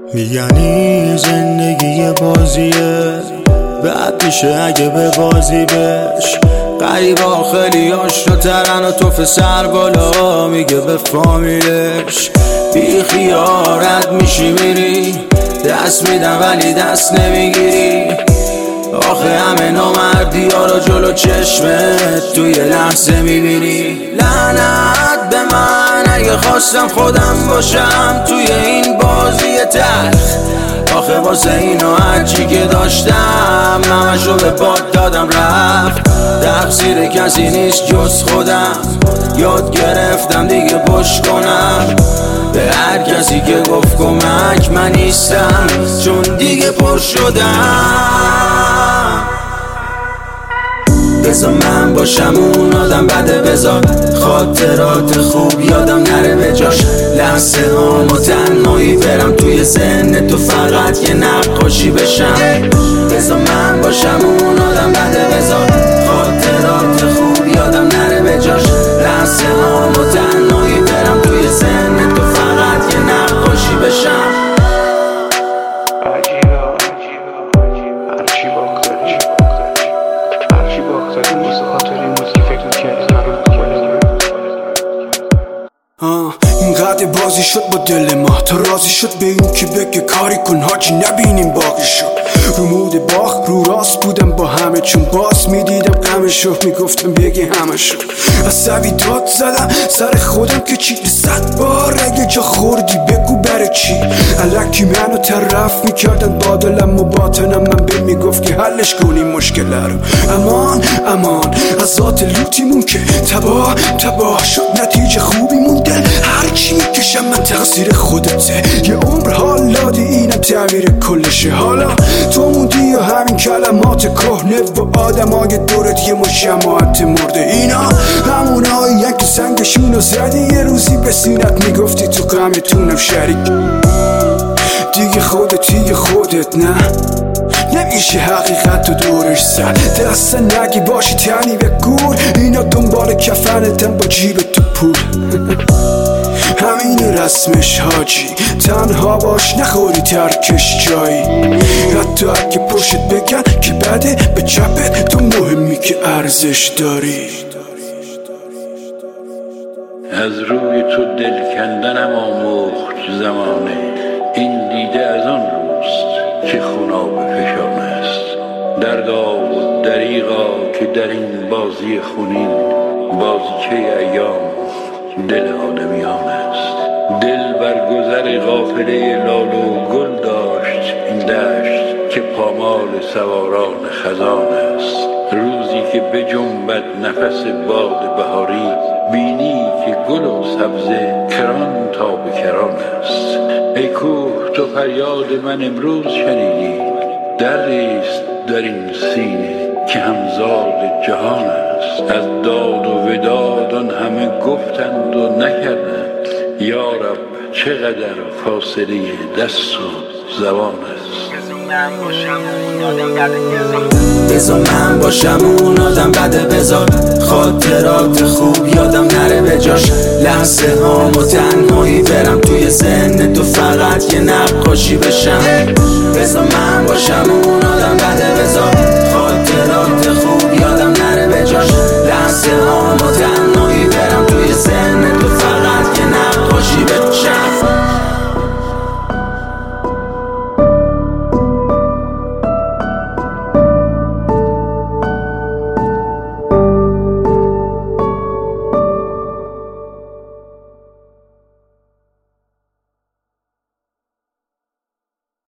میگن این زندگی بازیه، بعد میشه اگه به بازی بش. غریبا خیلی آشناترن و توف سر بالا میگه به فامیلش. بی خیارت میشی میری، دست میدن ولی دست نمیگیری. آخه همه نامردی ها رو جلو چشمت توی لحظه میبینی. لعنت به من اگه خواستم خودم باشم توی این بازی تلخ. آخه واسه اینو هرچی که داشتم همشو به باد دادم رفت. تقصیر کسی نیست جز خودم، یاد گرفتم دیگه پشت کنم به هر کسی که گفت کمک. من نیستم چون دیگه پر شدم. بذار من باشم اون آدم بده، بذار خاطرات خوب یادم نره به جاش. لحظه هامو تنهایی برم توی ذهن تو فقط یه نقاشی بشم. بذار من باشم اون آدم بده، بذار خاطرات خوب یادم نره به جاش. لحظه هامو تنهایی برم توی ذهن تو فقط یه نقاشی بشم. اینقدر بازی شد با دل ما تا راضی شد به این که بگه کاری کن حاجی نبینیم باقی شد. رو مود باخ رو راست بودم با همه، چون باز میدیدم غمشو میگفتم بگه همه شد. عصبی داد زدم سر خودم که چی 100 بار اگه جا خوردی بگو برای چی. الکی منو طرف میکردن با دلم و باطنم، من به میگفت که حلش کنیم مشکل رو. امان امان از ذات لوتیمون که تباه شد، نتیجه خوبیمون دل هرچی میکشم من تقصیر خودته. یه عمر حال دادی اینم تعمیر کلشه. حالا تو موندی و همین کلمات کهنه و آدمای دورت یه مجموعت مرده. اینا همونایی که سنگشونو زدی یه روزی به سینت میگفتی تو غمتونم شریک. دیگه خودت نه نمیشه حقیقت رو دورش زد. دست نگی باشی تنی به گور، اینا دنبال کفنتن با جیب تو پول. همین رسمش حاجی، تنها باش نخوری ترکش جایی. حتی اگه پشت بگن که بده به چپت، تو مهمی که ارزش داری. از روی تو دل کندنم آموخت زمانه، این دیده از آن روست که خوناب فشانه است. دردا و دریغا که در این بازی خونین، بازیچه ایام دل آدمیان است. دل بر گذر قافله لال و گل داشت این دشت که پامال سواران خزان است. روزی که بجنبد نفس باد بهاری، بینی که گل و سبزه کران تا به کران است. ای کوه تو فریاد من امروز شنیدی، دریست در این سینه که همزاد جهان است. از داد و وداد آن همه گفتند و نکردند، یا رب چقدر فاصله دست و زبان است. بذار من باشم اون آدم بده، بذار خاطرات خوب یادم نره به جاش. لحظه هامو تنهایی برم توی ذهن تو فقط یه نقاشی بشم. بذار من باشم